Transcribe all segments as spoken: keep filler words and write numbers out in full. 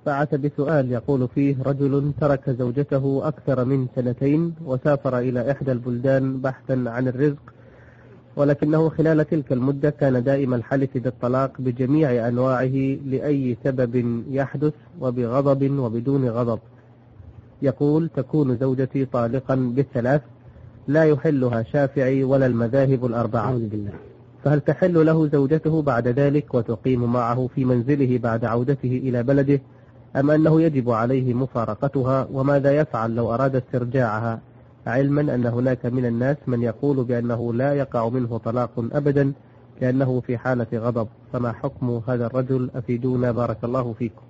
بعث بسؤال يقول فيه: رجل ترك زوجته أكثر من سنتين وسافر إلى إحدى البلدان بحثا عن الرزق، ولكنه خلال تلك المدة كان دائم الحلف بالطلاق بجميع أنواعه لأي سبب يحدث، وبغضب وبدون غضب. يقول: تكون زوجتي طالقا بالثلاث، لا يحلها شافعي ولا المذاهب الأربعة، فهل تحل له زوجته بعد ذلك وتقيم معه في منزله بعد عودته إلى بلده، أم أنه يجب عليه مفارقتها؟ وماذا يفعل لو أراد استرجاعها، علما أن هناك من الناس من يقول بأنه لا يقع منه طلاق أبدا لأنه في حالة غضب، فما حكم هذا الرجل؟ أفيدونا بارك الله فيكم.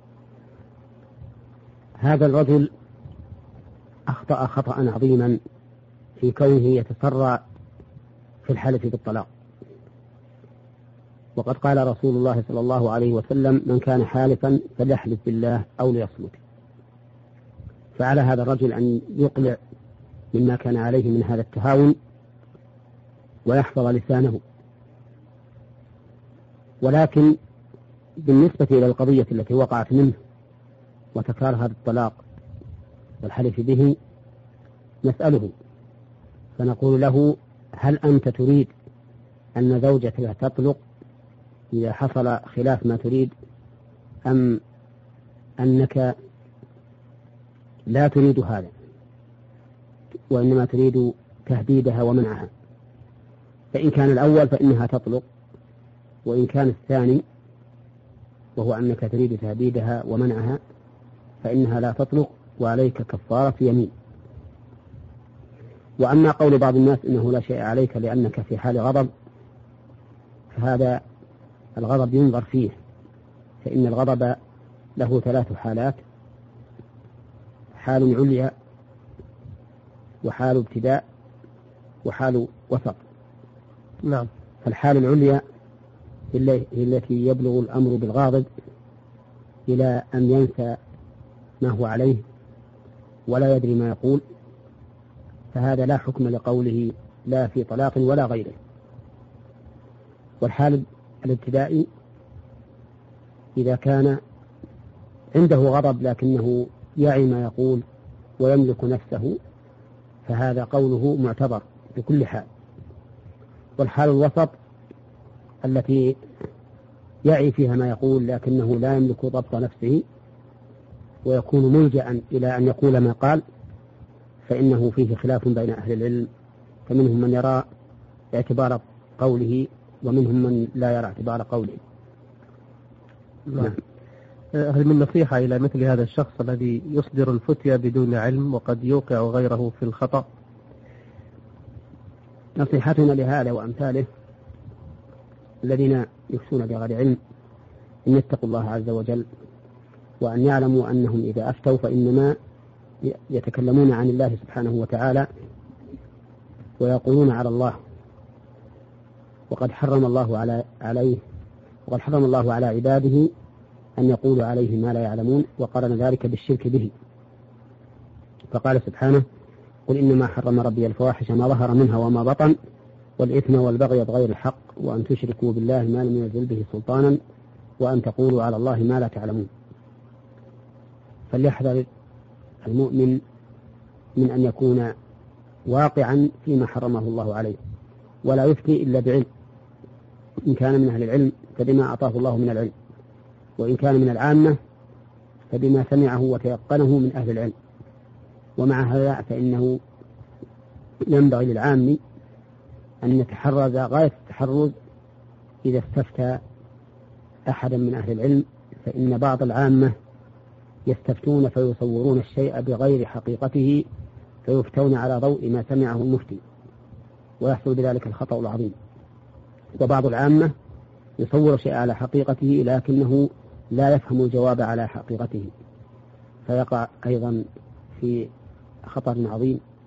هذا الرجل أخطأ خطأ عظيما في كونه يتسرع في الحلف بالطلاق، وقد قال رسول الله صلى الله عليه وسلم: من كان حالفا فليحلف بالله أو ليصمت. فعلى هذا الرجل أن يقلع مما كان عليه من هذا التهاون ويحفظ لسانه. ولكن بالنسبة إلى القضية التي وقعت منه وتكرار هذا الطلاق والحلف به، نسأله فنقول له: هل أنت تريد أن زوجتك تطلق إذا حصل خلاف ما تريد، أم أنك لا تريد هذا وإنما تريد تهديدها ومنعها؟ فإن كان الأول فإنها تطلق، وإن كان الثاني وهو أنك تريد تهديدها ومنعها فإنها لا تطلق وعليك كفارة يمين. وأما قول بعض الناس إنه لا شيء عليك لأنك في حال غضب، فهذا الغضب ينظر فيه، فإن الغضب له ثلاث حالات: حال عليا، وحال ابتداء، وحال وسط. نعم. فالحال العليا هي التي يبلغ الأمر بالغاضب إلى أن ينسى ما هو عليه ولا يدري ما يقول، فهذا لا حكم لقوله لا في طلاق ولا غيره. والحال الابتدائي إذا كان عنده غضب لكنه يعي ما يقول ويملك نفسه، فهذا قوله معتبر بكل حال. والحال الوسط التي يعي فيها ما يقول لكنه لا يملك ضبط نفسه ويكون ملجأ إلى أن يقول ما قال، فإنه فيه خلاف بين أهل العلم، فمنهم من يرى اعتبار قوله ومنهم من لا يرى اعتبار قوله. نعم. هل من نصيحة إلى مثل هذا الشخص الذي يصدر الفتية بدون علم وقد يوقع غيره في الخطأ؟ نصيحتنا لهذا وأمثاله الذين يفتون بغير علم أن يتقوا الله عز وجل، وأن يعلموا أنهم إذا أفتوا فإنما يتكلمون عن الله سبحانه وتعالى ويقولون على الله، وقد حرم الله على عليه وقد حرم الله على عباده أن يقولوا عليه ما لا يعلمون، وقارن ذلك بالشرك به، فقال سبحانه: قل إنما حرم ربي الفواحش ما ظهر منها وما بطن والإثم والبغي بغير الحق وأن تشركوا بالله ما لم ينزل به سلطانا وأن تقولوا على الله ما لا تعلمون. فليحذر المؤمن من أن يكون واقعا فيما حرمه الله عليه، ولا يفتي إلا بعلم، إن كان من أهل العلم فبما أعطاه الله من العلم، وإن كان من العامة فبما سمعه وتيقنه من أهل العلم. ومع هذا فإنه ينبغي للعام أن يتحرز غاية التحرز إذا استفتى أحدا من أهل العلم، فإن بعض العامة يستفتون فيصورون الشيء بغير حقيقته فيفتون على ضوء ما سمعه المفتي، ويحصل بذلك الخطأ العظيم. وبعض العامة يصور شيء على حقيقته لكنه لا يفهم الجواب على حقيقته، فيقع أيضا في خطر عظيم